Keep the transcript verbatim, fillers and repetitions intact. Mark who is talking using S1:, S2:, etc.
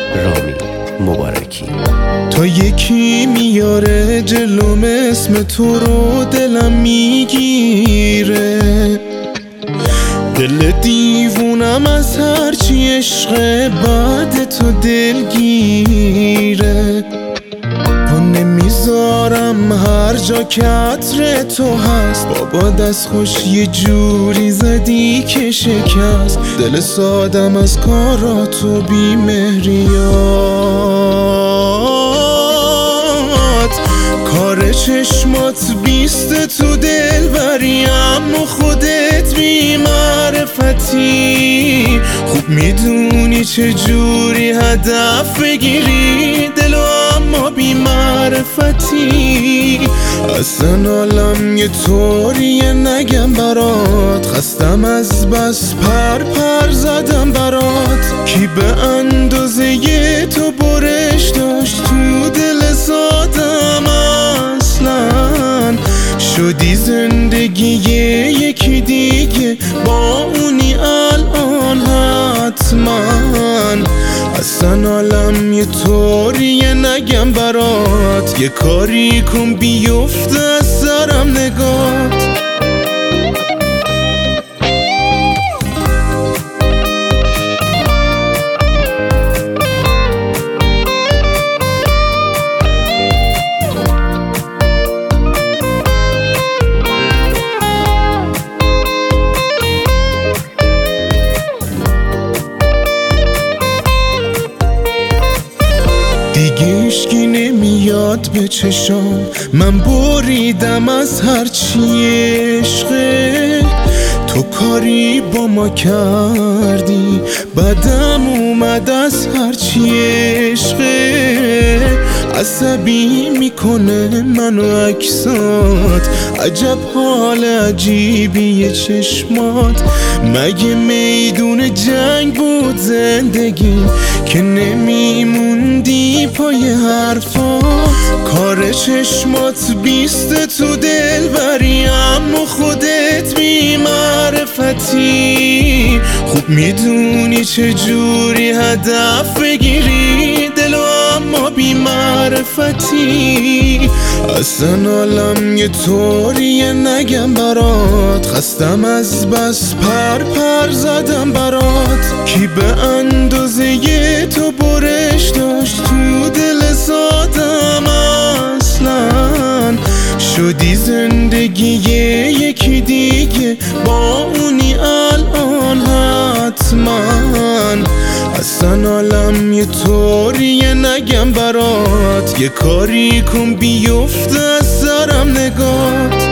S1: رامی مبارکی.
S2: تا یکی میاره جلوم اسم تو رو دلم میگیره، دل دیوونم از هرچی عشق بعد تو دلگیره. پا نمیذارم هر جا که عطر تو هست، بابا دست خوش یه جوری زدی که شکست دل سادم از کاراتو بی مهریات. کار چشمات بیست تو دل بریم و خودت بی معرفتی، خوب میدونی چه جوری هدف بگیری دلو اما بی معرفتی. اصلا عالم یه طوریه نگم برات، خستم از بس پر پر زدم برات. کی به اندازه ی تو برش داشت تو دل سادم، اصلا شدی زندگی یکی دیگه با اونی الان حتما. اصلا عالم یه طوریه نگم برات، یه کاری کن بیفته از سرم نگات. دیگه اشکی نمیاد به چشام، من بریدم از هرچی عشقه. تو کاری با ما کردی بدم اومد از هرچی عشقه. عصبی میکنه منو عکسات، عجب حال عجیبیه چشمات. مگه میدون جنگ بود زندگی که نمیموندی پای حرفات؟ کار چشمات بیست تو دل بریم و خودت بی معرفتی، خوب میدونی چه جوری هدف بگیری دلو اما بی معرفتی. اصلا عالم یه طوریه نگم برات، خستم از بس پر پر زدم برات. کی به اندازه ی تو برش داشت تو دل سادم، اصلا شدی زندگی یکی دیگه با اونی الان حتما. اصلا عالم یه طوریه نگم برات، یه کاری کن بیفته از سرم نگات.